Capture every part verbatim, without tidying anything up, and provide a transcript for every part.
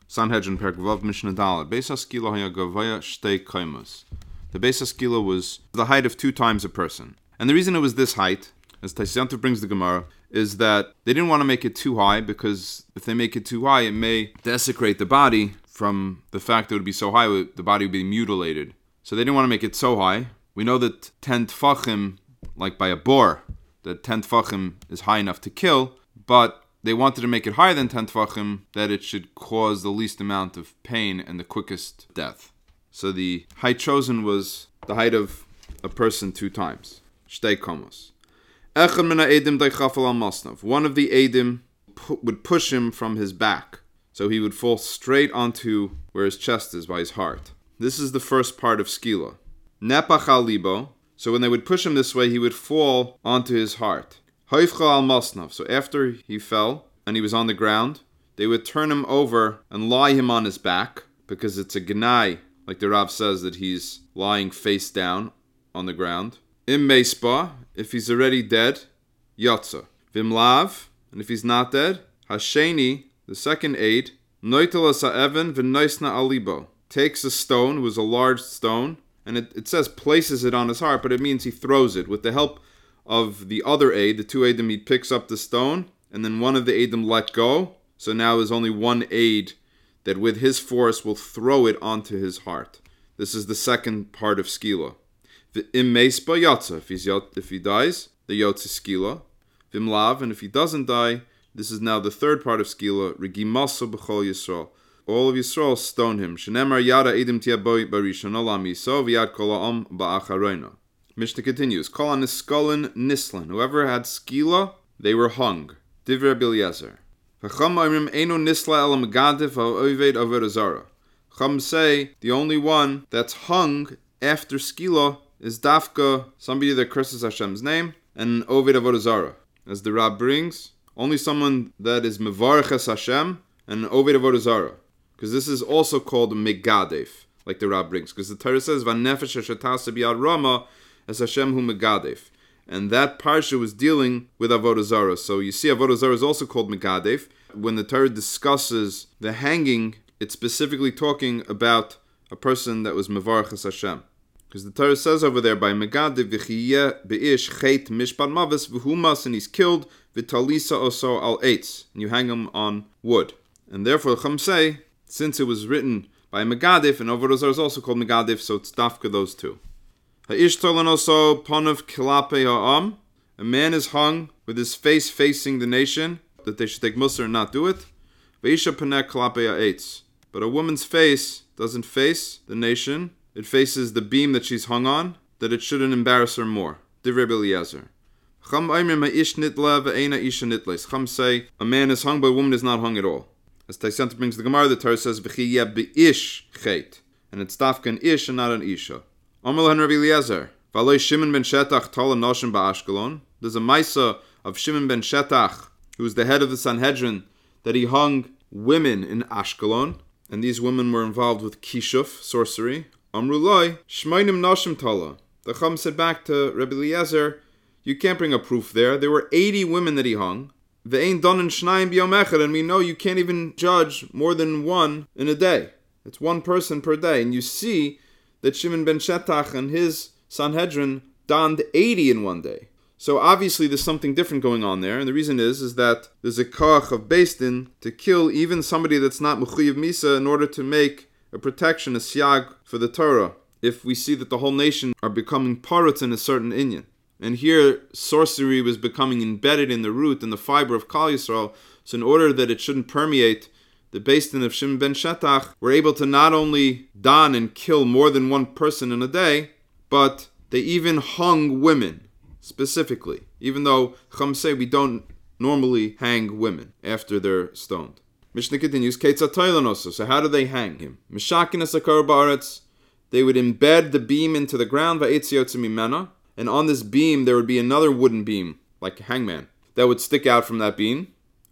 Sanhedrin Perek Vav Mishnah Daled. Beis Haskila haya gavaya shtei kaimus. The Beis Haskila was the height of two times a person. And the reason it was this height, as Taisyantu brings the Gemara, is that they didn't want to make it too high, because if they make it too high, it may desecrate the body from the fact that it would be so high, the body would be mutilated. So they didn't want to make it so high. We know that ten tfachim, like by a boar, that ten tfachim is high enough to kill, but they wanted to make it higher than ten tfachim, that it should cause the least amount of pain and the quickest death. So the height chosen was the height of a person two times. Shtei komos. Echad min ha'edim daichafel al masnav. One of the edim pu- would push him from his back, so he would fall straight onto where his chest is, by his heart. This is the first part of skila. Nepach al libo. So when they would push him this way, he would fall onto his heart. Hoifcha al masnav. So after he fell and he was on the ground, they would turn him over and lie him on his back, because it's a gnai, like the Rav says, that he's lying face down on the ground. Im meispa, if he's already dead, yotza. Vim lav, and if he's not dead, hasheni, the second aid, noitel ha'even v'noisna alibo, takes a stone, it was a large stone, and it, it says places it on his heart, but it means he throws it. With the help of the other aid, the two aidim, he picks up the stone, and then one of the aidim let go, so now there's only one aid that with his force will throw it onto his heart. This is the second part of skila. Im meispa yotza, if he's if he dies, the yotza skila. Vim lav, and if he doesn't die, this is now the third part of skila. Regimasa b'chol Yisrael. All of Yisrael stone him. Shenemar yada edim tia boi barishon olam yiso v'yad kol ha'om ba'acharoina. Mishnah continues. Kol ha'niskolin nislan. Whoever had skila, they were hung. Divrei Eliezer. Chacham oimrim eino nisla el megadif ha'oived over azara. Chacham say the only one that's hung after skila is dafka, somebody that curses Hashem's name, and Ovid Avodah Zarah. As the Rab brings, only someone that is mevarches Hashem and Ovid Avodah Zarah. Because this is also called megadef, like the Rab brings. Because the Torah says, Vanefesh hashatasa biyad rama as Hashem hu megadef. And that parsha was dealing with Avodah Zarah. So you see Avodah Zarah is also called megadef. When the Torah discusses the hanging, it's specifically talking about a person that was mevarches Hashem. Because the Torah says over there, by Megadev v'chiyeh be'ish chet mishpat mavis v'humas, and he's killed v'talisa oso al eitz, and you hang him on wood. And therefore, Chum say, since it was written by Megadev, and Avodah Zarah is also called Megadev, so it's dafka those two. Ha'ish tolan oso ponav kilape ha'am, a man is hung with his face facing the nation, that they should take musar and not do it. V'isha panek kilape ha'eitz, but a woman's face doesn't face the nation, it faces the beam that she's hung on, that it shouldn't embarrass her more. Divrei Eliezer. Chum say, a man is hung, but a woman is not hung at all. As Taisanta brings the Gemara, the Torah says, V'chiyeh be'ish chet. And it's dafka an ish and not an isha. Amar lehen Rabbi Eliezer. V'aloi Shimon ben Shetach tola noshim ba'Ashkelon. There's a maisa of Shimon ben Shetach, who was the head of the Sanhedrin, that he hung women in Ashkelon. And these women were involved with kishuf, sorcery. Amrulai, Shmainim Nashim Tala. The Chum said back to Rabbi Eliezer, you can't bring a proof there. There were eighty women that he hung. Ve'ein donin shnayim b'yom echad, and we know you can't even judge more than one in a day. It's one person per day. And you see that Shimon ben Shetach and his Sanhedrin donned eighty in one day. So obviously there's something different going on there. And the reason is, is that there's a koach of Beis Din to kill even somebody that's not Mechuyev Misa in order to make a protection, a siag for the Torah, if we see that the whole nation are becoming parrots in a certain inyan. And here, sorcery was becoming embedded in the root and the fiber of Kal Yisrael, so in order that it shouldn't permeate, the Beis Din of Shimon ben Shetach were able to not only don and kill more than one person in a day, but they even hung women, specifically, even though Chum say we don't normally hang women after they're stoned. Mishnah continues, so how do they hang him? They would embed the beam into the ground, and on this beam there would be another wooden beam, like a hangman, that would stick out from that beam.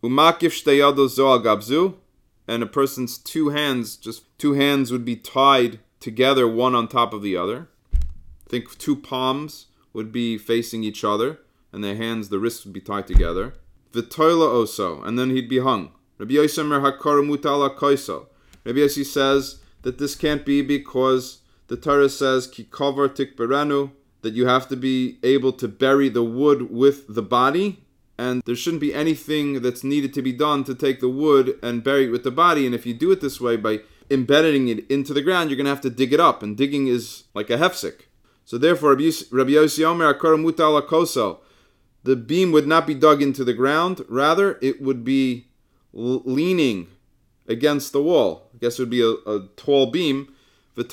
And a person's two hands, just two hands would be tied together, one on top of the other. Think two palms would be facing each other, and their hands, the wrists would be tied together. V'toila oso, and then he'd be hung. Rabbi Yosemer hakara mutala koiso. Rabbi Yossi says that this can't be because the Torah says, Ki kover tikberenu, that you have to be able to bury the wood with the body, and there shouldn't be anything that's needed to be done to take the wood and bury it with the body. And if you do it this way, by embedding it into the ground, you're going to have to dig it up, and digging is like a hefsek. So therefore, Rabbi Yossi Omer, Akara mutal akoso, the beam would not be dug into the ground, rather it would be l- leaning against the wall. I guess it would be a, a tall beam. And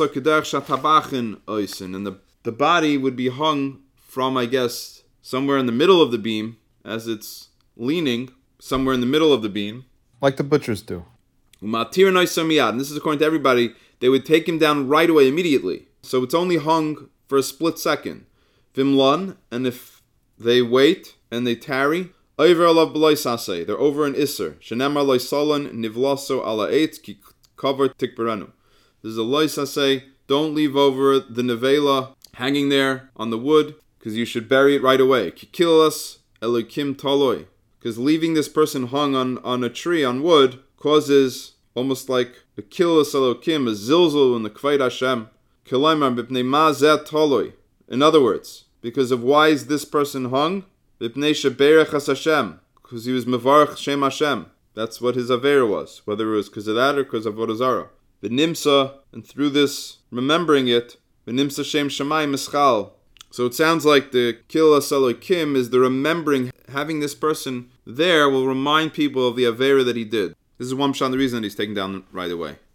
the, the body would be hung from, I guess, somewhere in the middle of the beam, as it's leaning somewhere in the middle of the beam. Like the butchers do. And this is according to everybody. They would take him down right away, immediately. So it's only hung for a split second. Vimlan, and if they wait and they tarry, they're over an Isser. Shenemar loisalon nivlaso ala eitz ki cover tikberenu. This is a loisase. Don't leave over the nevela hanging there on the wood, because you should bury it right away. Ki kilas elokim taloi. Because leaving this person hung on, on a tree, on wood, causes almost like a kilas elokim, a zilzul in the kvayt Hashem. Kilaymar b'pnei ma zeh taloi. In other words, because of why is this person hung? B'pnei sheberech has Hashem, because he was mevarach Shem Hashem. That's what his avera was, whether it was because of that or because of Avodah Zarah. V'nimsa, and through this remembering it, v'nimsa Shem Shamayim mischal. So it sounds like the kilas elokim is the remembering, having this person there will remind people of the avera that he did. This is one shot, the reason that he's taken down right away.